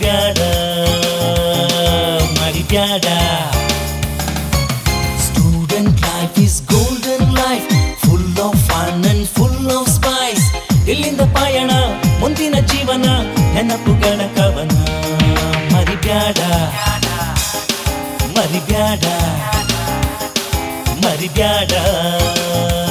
ಮರಿಬ್ಯಾಡ ಮರಿಬ್ಯಾಡ. Student life is golden life, full of fun and full of spice. ಇಲ್ಲಿಂದ ಪಯಣ ಮುಂದಿನ ಜೀವನ ನೆನಪುಗಳ ಕವನ. ಮರಿಬ್ಯಾಡ ಮರಿಬ್ಯಾಡ ಮರಿಬ್ಯಾಡ.